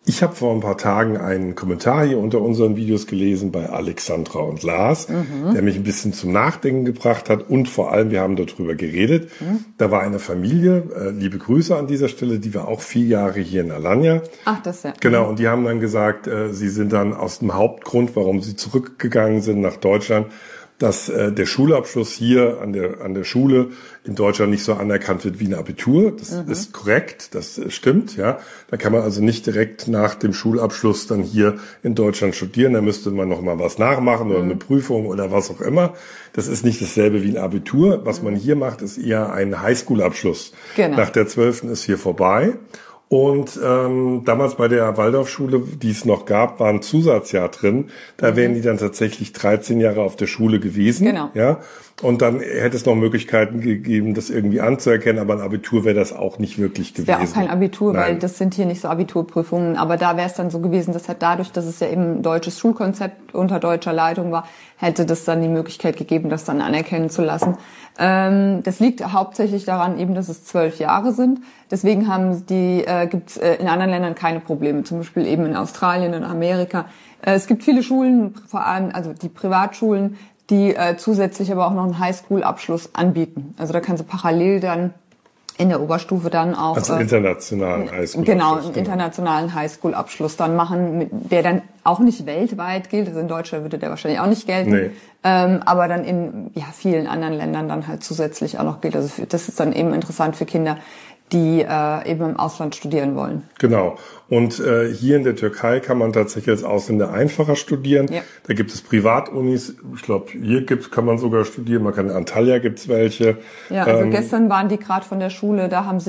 Ich habe vor ein paar Tagen einen Kommentar hier unter unseren Videos gelesen bei Alexandra und Lars, der mich ein bisschen zum Nachdenken gebracht hat und vor allem, wir haben darüber geredet. Da war eine Familie, liebe Grüße an dieser Stelle, die war auch 4 Jahre hier in Alanya. Ach, das ja. Genau, und die haben dann gesagt, sie sind dann aus dem Hauptgrund, warum sie zurückgegangen sind nach Deutschland, dass der Schulabschluss hier an der Schule in Deutschland nicht so anerkannt wird wie ein Abitur. Das ist korrekt, das stimmt, ja. Da kann man also nicht direkt nach dem Schulabschluss dann hier in Deutschland studieren. Da müsste man noch mal was nachmachen oder eine Prüfung oder was auch immer. Das ist nicht dasselbe wie ein Abitur. Was man hier macht, ist eher ein Highschool-Abschluss. Genau. Nach der 12. ist hier vorbei. Und damals bei der Waldorfschule, die es noch gab, war ein Zusatzjahr drin. Da wären die dann tatsächlich 13 Jahre auf der Schule gewesen. Genau. Ja. Und dann hätte es noch Möglichkeiten gegeben, das irgendwie anzuerkennen, aber ein Abitur wäre das auch nicht wirklich gewesen. Das wäre auch kein Abitur, Nein. weil das sind hier nicht so Abiturprüfungen. Aber da wäre es dann so gewesen, dass halt dadurch, dass es ja eben ein deutsches Schulkonzept unter deutscher Leitung war, hätte das dann die Möglichkeit gegeben, das dann anerkennen zu lassen. Das liegt hauptsächlich daran eben, dass es 12 Jahre sind. Deswegen gibt's in anderen Ländern keine Probleme. Zum Beispiel eben in Australien, in Amerika. Es gibt viele Schulen, vor allem also die Privatschulen, die zusätzlich aber auch noch einen Highschool-Abschluss anbieten. Also da kannst du parallel dann in der Oberstufe dann auch... Also internationalen Highschool-Abschluss. Genau, einen internationalen Highschool-Abschluss dann machen, der dann auch nicht weltweit gilt. Also in Deutschland würde der wahrscheinlich auch nicht gelten. Nee. Aber dann in vielen anderen Ländern dann halt zusätzlich auch noch gilt. Also das ist dann eben interessant für Kinder, die eben im Ausland studieren wollen. Genau. Und hier in der Türkei kann man tatsächlich als Ausländer einfacher studieren. Ja. Da gibt es Privatunis. Ich glaube, hier kann man sogar studieren. Man kann in Antalya gibt's welche. Ja, also gestern waren die gerade von der Schule. Da haben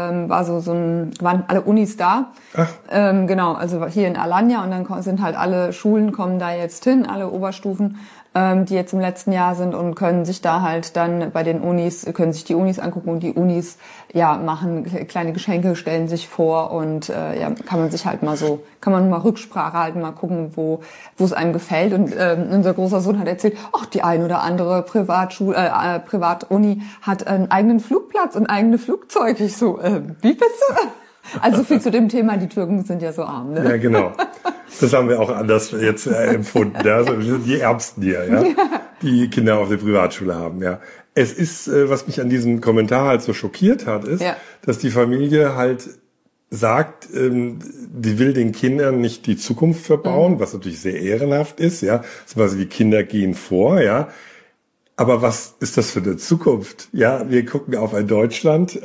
waren alle Unis da. Ach. Genau, also hier in Alanya und dann sind halt alle Schulen kommen da jetzt hin, alle Oberstufen, die jetzt im letzten Jahr sind und können sich da halt dann bei den Unis, können sich die Unis angucken und die Unis machen kleine Geschenke, stellen sich vor und kann man mal Rücksprache halten, mal gucken, wo es einem gefällt. Und unser großer Sohn hat erzählt, die ein oder andere Privatuni hat einen eigenen Flugplatz und eigene Flugzeuge. Ich so, wie bitte? Also viel zu dem Thema, die Türken sind ja so arm, ne? Ja, genau. Das haben wir auch anders jetzt empfunden. Ja? Also wir sind die Ärmsten hier, ja? Die Kinder auf der Privatschule haben. Ja. Es ist, was mich an diesem Kommentar halt so schockiert hat, ist, dass die Familie halt sagt, die will den Kindern nicht die Zukunft verbauen, was natürlich sehr ehrenhaft ist. Ja, also die Kinder gehen vor, ja. Aber was ist das für eine Zukunft? Ja, wir gucken auf ein Deutschland,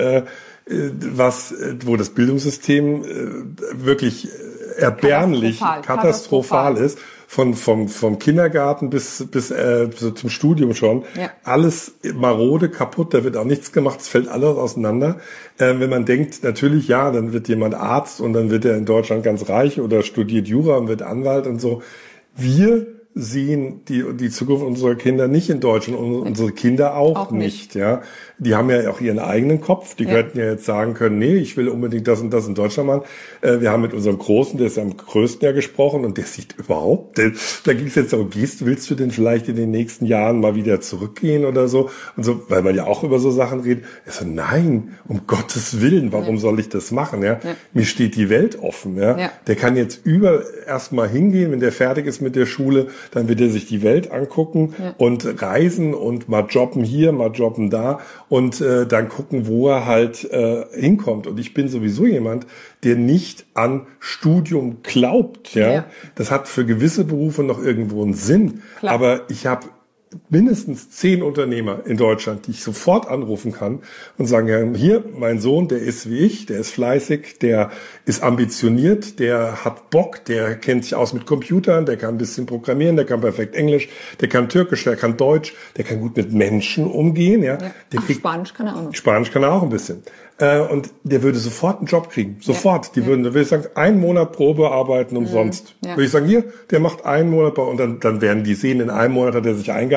wo das Bildungssystem wirklich erbärmlich, katastrophal ist. Vom Kindergarten bis zum Studium schon. Ja. Alles marode, kaputt, da wird auch nichts gemacht, es fällt alles auseinander. Wenn man denkt, natürlich, dann wird jemand Arzt und dann wird er in Deutschland ganz reich oder studiert Jura und wird Anwalt und so. Wir sehen die Zukunft unserer Kinder nicht in Deutschland und unsere Kinder auch nicht, ja. Die haben ja auch ihren eigenen Kopf. Die könnten ja jetzt sagen können, nee, ich will unbedingt das und das in Deutschland machen. Wir haben mit unserem Großen, der ist am größten ja gesprochen und der sieht überhaupt, da ging es jetzt darum, willst du denn vielleicht in den nächsten Jahren mal wieder zurückgehen oder so? Und so, weil man ja auch über so Sachen redet. Er so, nein, um Gottes Willen, warum soll ich das machen, ja? Mir steht die Welt offen, ja. Der kann jetzt erstmal hingehen, wenn der fertig ist mit der Schule, dann wird er sich die Welt angucken und reisen und mal jobben hier, mal jobben da und dann gucken, wo er halt hinkommt. Und ich bin sowieso jemand, der nicht an Studium glaubt. Ja, das hat für gewisse Berufe noch irgendwo einen Sinn. Klar. Aber ich habe mindestens 10 Unternehmer in Deutschland, die ich sofort anrufen kann und sagen, ja, hier, mein Sohn, der ist wie ich, der ist fleißig, der ist ambitioniert, der hat Bock, der kennt sich aus mit Computern, der kann ein bisschen programmieren, der kann perfekt Englisch, der kann Türkisch, der kann Deutsch, der kann gut mit Menschen umgehen. Ja. Spanisch kann er auch noch. Spanisch kann er auch ein bisschen. Und der würde sofort einen Job kriegen. Sofort. Da würde ich sagen, 1 Monat Probe arbeiten umsonst. Würde ich sagen, hier, der macht 1 Monat und dann werden die sehen, in 1 Monat hat er sich eingearbeitet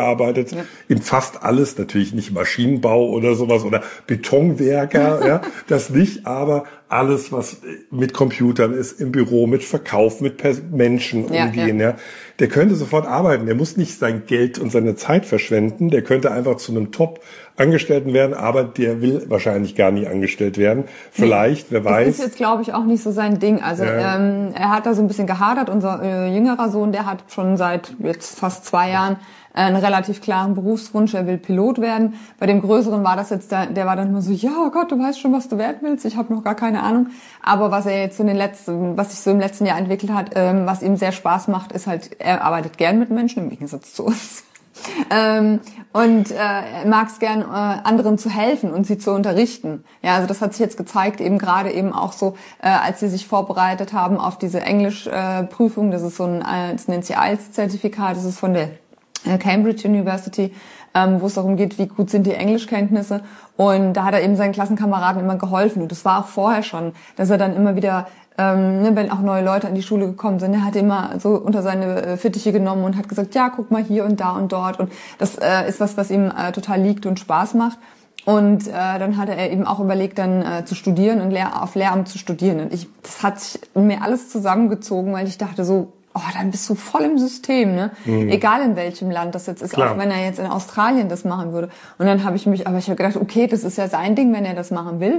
eingearbeitet in fast alles, natürlich nicht Maschinenbau oder sowas oder Betonwerker, ja, das nicht, aber alles, was mit Computern ist, im Büro, mit Verkauf, mit Menschen umgehen, ja. Der könnte sofort arbeiten. Der muss nicht sein Geld und seine Zeit verschwenden. Der könnte einfach zu einem Top-Angestellten werden, aber der will wahrscheinlich gar nicht angestellt werden. Vielleicht, wer weiß. Das ist jetzt, glaube ich, auch nicht so sein Ding. Also er hat da so ein bisschen gehadert. Unser jüngerer Sohn, der hat schon seit jetzt fast 2 Jahren einen relativ klaren Berufswunsch, er will Pilot werden. Bei dem Größeren war das jetzt, der war dann nur so, ja, oh Gott, du weißt schon, was du werden willst, ich habe noch gar keine Ahnung. Aber was er jetzt was sich so im letzten Jahr entwickelt hat, was ihm sehr Spaß macht, ist halt, er arbeitet gern mit Menschen, im Gegensatz zu uns. Er mag es gern, anderen zu helfen und sie zu unterrichten. Ja, also das hat sich jetzt gezeigt, eben gerade eben auch so, als sie sich vorbereitet haben auf diese Englischprüfung, das ist das nennt sich IELTS-Zertifikat, das ist von der Cambridge University, wo es darum geht, wie gut sind die Englischkenntnisse. Und da hat er eben seinen Klassenkameraden immer geholfen. Und das war auch vorher schon, dass er dann immer wieder, wenn auch neue Leute an die Schule gekommen sind, er hat immer so unter seine Fittiche genommen und hat gesagt, ja, guck mal hier und da und dort. Und das ist was ihm total liegt und Spaß macht. Und dann hatte er eben auch überlegt, dann zu studieren und auf Lehramt zu studieren. Und das hat sich mir alles zusammengezogen, weil ich dachte so, dann bist du voll im System, ne? Egal in welchem Land das jetzt ist, Klar. auch wenn er jetzt in Australien das machen würde. Und dann habe ich gedacht, okay, das ist ja sein Ding, wenn er das machen will.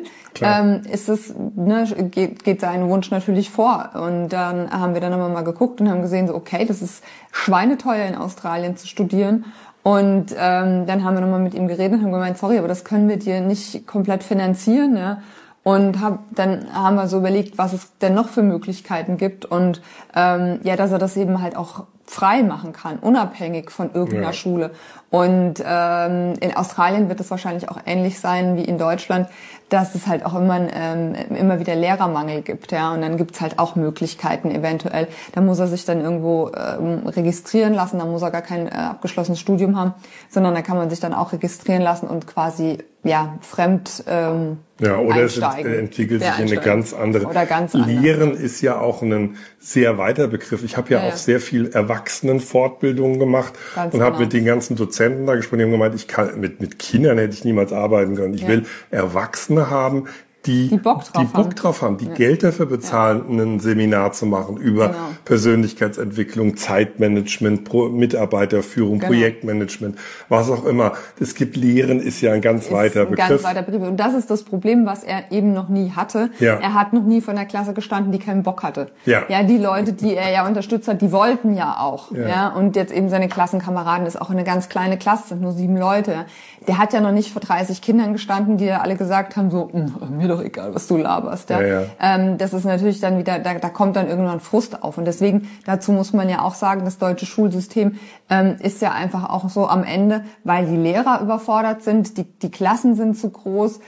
Geht sein Wunsch natürlich vor. Und dann haben wir dann aber mal geguckt und haben gesehen, so okay, das ist schweineteuer in Australien zu studieren. Und dann haben wir nochmal mit ihm geredet und haben gemeint, sorry, aber das können wir dir nicht komplett finanzieren, ja. Und dann haben wir so überlegt, was es denn noch für Möglichkeiten gibt und dass er das eben halt auch frei machen kann, unabhängig von irgendeiner Schule. Und in Australien wird es wahrscheinlich auch ähnlich sein wie in Deutschland, dass es halt auch immer wieder Lehrermangel gibt, ja. Und dann gibt's halt auch Möglichkeiten eventuell. Da muss er sich dann irgendwo registrieren lassen, da muss er gar kein abgeschlossenes Studium haben, sondern da kann man sich dann auch registrieren lassen und quasi fremd oder es entwickelt sich in eine ganz andere. Oder ganz anders. Lehren ist ja auch ein sehr weiter Begriff. Ich habe auch sehr viel Erwachsenenfortbildungen gemacht und habe mit den ganzen Dozenten da gesprochen. Die haben gemeint, ich kann mit Kindern hätte ich niemals arbeiten können. Ich will Erwachsene haben, die Bock drauf haben, die Geld dafür bezahlen, ein Seminar zu machen über Persönlichkeitsentwicklung, Zeitmanagement, Mitarbeiterführung, Projektmanagement, was auch immer. Es gibt Lehren, ist ja ein ganz weiter Begriff. Und das ist das Problem, was er eben noch nie hatte. Ja. Er hat noch nie von der Klasse gestanden, die keinen Bock hatte. Ja, die Leute, die er ja unterstützt hat, die wollten ja auch. Ja. Und jetzt eben seine Klassenkameraden, ist auch eine ganz kleine Klasse, sind nur 7 Leute. Der hat ja noch nicht vor 30 Kindern gestanden, die ja alle gesagt haben, so, mir doch egal, was du laberst. Das ist natürlich dann wieder, da kommt dann irgendwann Frust auf. Und deswegen, dazu muss man ja auch sagen, das deutsche Schulsystem ist ja einfach auch so am Ende, weil die Lehrer überfordert sind, die Klassen sind zu groß,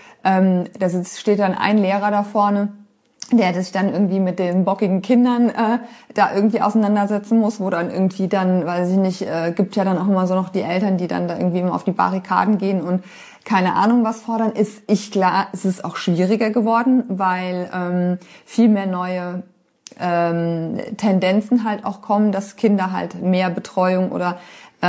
steht dann ein Lehrer da vorne, der sich dann irgendwie mit den bockigen Kindern da irgendwie auseinandersetzen muss, wo dann irgendwie dann, weiß ich nicht, gibt ja dann auch immer so noch die Eltern, die dann da irgendwie immer auf die Barrikaden gehen und keine Ahnung was fordern. Es ist auch schwieriger geworden, weil viel mehr neue Tendenzen halt auch kommen, dass Kinder halt mehr Betreuung oder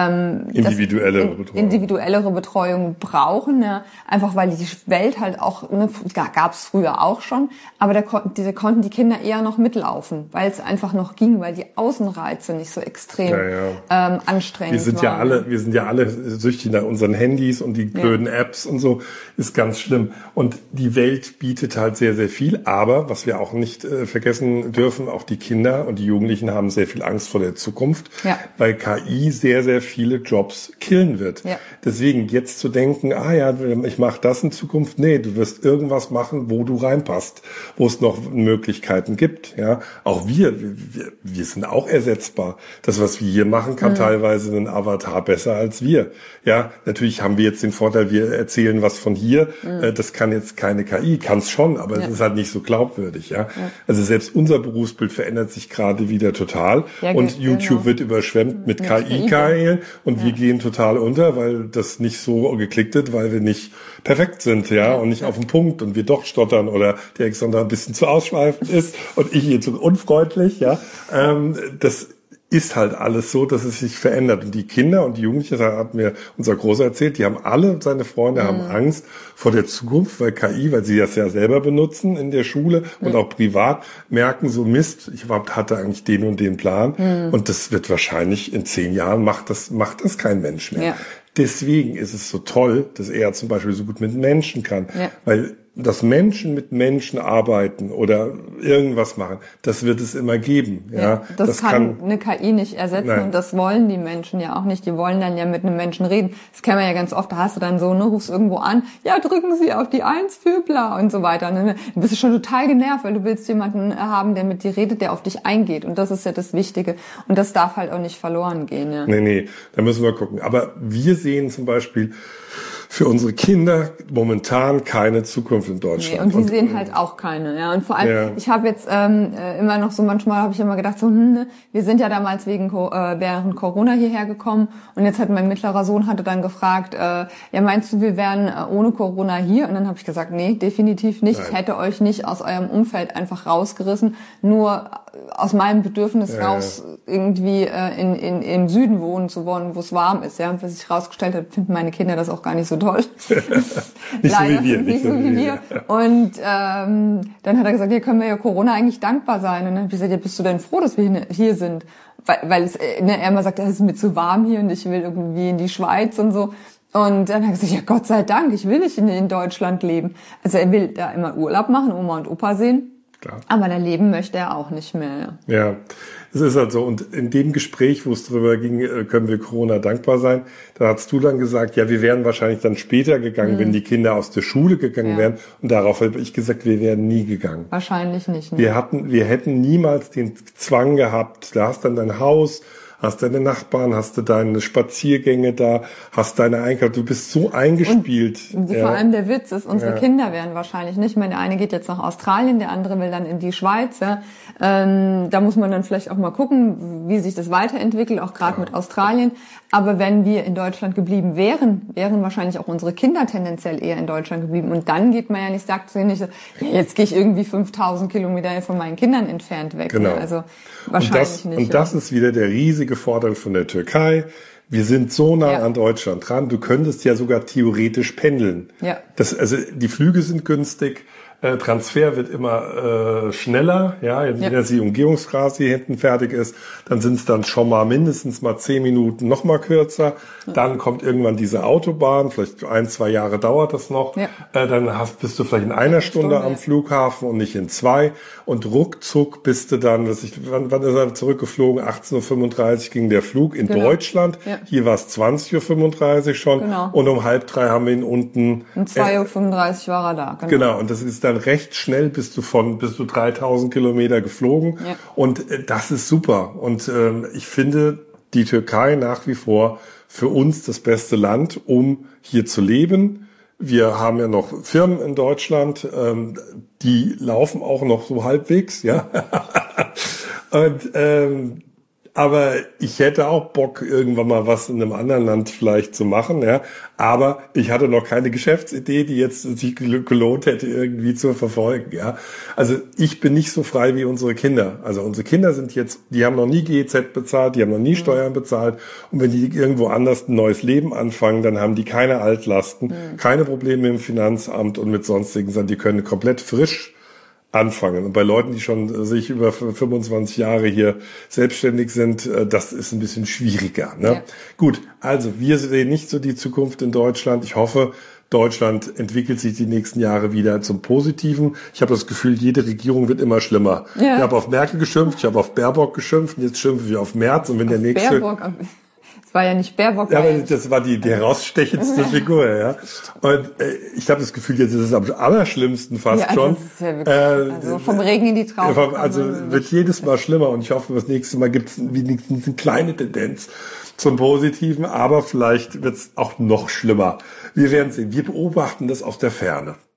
individuellere Betreuung brauchen, ne? Einfach weil die Welt halt auch, gab es früher auch schon, aber da konnten die Kinder eher noch mitlaufen, weil es einfach noch ging, weil die Außenreize nicht so extrem anstrengend waren. Wir sind ja alle süchtig nach unseren Handys und die blöden Apps und so, ist ganz schlimm. Und die Welt bietet halt sehr, sehr viel, aber was wir auch nicht vergessen dürfen, auch die Kinder und die Jugendlichen haben sehr viel Angst vor der Zukunft, weil KI sehr, sehr viele Jobs killen wird. Ja. Deswegen jetzt zu denken, ich mache das in Zukunft, nee, du wirst irgendwas machen, wo du reinpasst, wo es noch Möglichkeiten gibt. Ja, auch wir sind auch ersetzbar. Das, was wir hier machen, kann teilweise ein Avatar besser als wir. Ja, natürlich haben wir jetzt den Vorteil, wir erzählen was von hier. Das kann jetzt keine KI, kann es schon, aber es ist halt nicht so glaubwürdig. Ja, also selbst unser Berufsbild verändert sich gerade wieder total und YouTube wird überschwemmt mit KI-Kanälen. Und wir gehen total unter, weil das nicht so geklickt wird, weil wir nicht perfekt sind, und nicht auf den Punkt und wir doch stottern oder der Alexander ein bisschen zu ausschweifend ist und ich hier zu unfreundlich, Das ist halt alles so, dass es sich verändert. Und die Kinder und die Jugendlichen, das hat mir unser Großer erzählt, die haben alle, seine Freunde haben Angst vor der Zukunft, weil KI, weil sie das ja selber benutzen in der Schule und auch privat, merken so, Mist, ich hatte eigentlich den und den Plan. Und das wird wahrscheinlich in 10 Jahren macht das kein Mensch mehr. Ja. Deswegen ist es so toll, dass er zum Beispiel so gut mit Menschen kann. Ja. Weil dass Menschen mit Menschen arbeiten oder irgendwas machen, das wird es immer geben. Ja, das kann eine KI nicht ersetzen. Nein. Und das wollen die Menschen ja auch nicht. Die wollen dann ja mit einem Menschen reden. Das kennen wir ja ganz oft. Da hast du dann so, rufst irgendwo an, ja, drücken Sie auf die 1 für bla und so weiter. Und dann bist du schon total genervt, weil du willst jemanden haben, der mit dir redet, der auf dich eingeht. Und das ist ja das Wichtige. Und das darf halt auch nicht verloren gehen. Ja. Nee, da müssen wir gucken. Aber wir sehen zum Beispiel für unsere Kinder momentan keine Zukunft in Deutschland. Nee, und die sehen halt auch keine. Ja. Und vor allem, ich habe jetzt immer noch so, manchmal habe ich immer gedacht, so, wir sind ja damals während Corona hierher gekommen und jetzt hat mein mittlerer Sohn dann gefragt, ja, meinst du, wir wären ohne Corona hier? Und dann habe ich gesagt, nee, definitiv nicht. Ich hätte euch nicht aus eurem Umfeld einfach rausgerissen, nur aus meinem Bedürfnis raus irgendwie im Süden wohnen zu wollen, wo es warm ist. Ja, und was sich rausgestellt hat, finden meine Kinder das auch gar nicht so toll. Nicht so wie wir. Nicht so wie wir. Und dann hat er gesagt, hier können wir ja Corona eigentlich dankbar sein. Und dann habe ich gesagt, ja, bist du denn froh, dass wir hier sind? Weil er immer sagt, es ist mir zu warm hier und ich will irgendwie in die Schweiz und so. Und dann hat er gesagt, ja, Gott sei Dank, ich will nicht in Deutschland leben. Also er will da immer Urlaub machen, Oma und Opa sehen. Klar. Aber da leben möchte er auch nicht mehr. Ja, es ist halt so. Und in dem Gespräch, wo es darüber ging, können wir Corona dankbar sein, da hast du dann gesagt, ja, wir wären wahrscheinlich dann später gegangen, wenn die Kinder aus der Schule gegangen wären. Und darauf habe ich gesagt, wir wären nie gegangen. Wahrscheinlich nicht. Ne? Wir hätten niemals den Zwang gehabt, da hast dann dein Haus, hast deine Nachbarn, hast du deine Spaziergänge da, hast deine Einkauf, du bist so eingespielt. Und vor allem der Witz ist, unsere Kinder werden wahrscheinlich nicht. Ich meine, der eine geht jetzt nach Australien, der andere will dann in die Schweiz. Ja. Da muss man dann vielleicht auch mal gucken, wie sich das weiterentwickelt, auch gerade mit Australien. Aber wenn wir in Deutschland geblieben wären wahrscheinlich auch unsere Kinder tendenziell eher in Deutschland geblieben. Und dann geht man ja nicht, sagt sie nicht so, ja, jetzt gehe ich irgendwie 5000 Kilometer von meinen Kindern entfernt weg. Genau. Also wahrscheinlich nicht. Und das ist wieder der riesige Vorteil von der Türkei. Wir sind so nah an Deutschland dran. Du könntest ja sogar theoretisch pendeln. Ja. Also die Flüge sind günstig. Transfer wird immer schneller, ja, wenn jetzt die Umgehungsstraße hier hinten fertig ist, dann sind es dann schon mal mindestens mal 10 Minuten noch mal kürzer, dann kommt irgendwann diese Autobahn, vielleicht 1-2 Jahre dauert das noch, dann bist du vielleicht in einer Stunde am Flughafen und nicht in 2 und ruckzuck bist du dann, wann ist er zurückgeflogen, 18:35 Uhr ging der Flug in Deutschland, hier war es 20:35 Uhr schon und um 2:30 haben wir ihn unten. Um 2:35 Uhr war er da, Genau, und das ist dann recht schnell bist du 3000 Kilometer geflogen und das ist super und ich finde die Türkei nach wie vor für uns das beste Land, um hier zu leben. Wir haben ja noch Firmen in Deutschland, die laufen auch noch so halbwegs, ja. Und aber ich hätte auch Bock, irgendwann mal was in einem anderen Land vielleicht zu machen, ja. Aber ich hatte noch keine Geschäftsidee, die jetzt sich gelohnt hätte, irgendwie zu verfolgen, ja. Also ich bin nicht so frei wie unsere Kinder. Also unsere Kinder die haben noch nie GEZ bezahlt, die haben noch nie Steuern bezahlt. Und wenn die irgendwo anders ein neues Leben anfangen, dann haben die keine Altlasten, keine Probleme im Finanzamt und mit sonstigen, sondern die können komplett frisch anfangen. Und bei Leuten, die schon sich über 25 Jahre hier selbstständig sind, das ist ein bisschen schwieriger. Ne? Ja. Gut, also wir sehen nicht so die Zukunft in Deutschland. Ich hoffe, Deutschland entwickelt sich die nächsten Jahre wieder zum Positiven. Ich habe das Gefühl, jede Regierung wird immer schlimmer. Ja. Ich habe auf Merkel geschimpft, ich habe auf Baerbock geschimpft und jetzt schimpfen wir auf Merz. Und wenn der nächste... Es war ja nicht Baerbock. Ja, aber das war die herausstechendste Figur, ja. Und ich habe das Gefühl, jetzt ist es am allerschlimmsten fast schon. Das ist ja wirklich, also vom Regen in die Traufe. Also wird jedes Mal schlimmer und ich hoffe, das nächste Mal gibt es wenigstens eine kleine Tendenz zum Positiven, aber vielleicht wird es auch noch schlimmer. Wir werden sehen. Wir beobachten das aus der Ferne.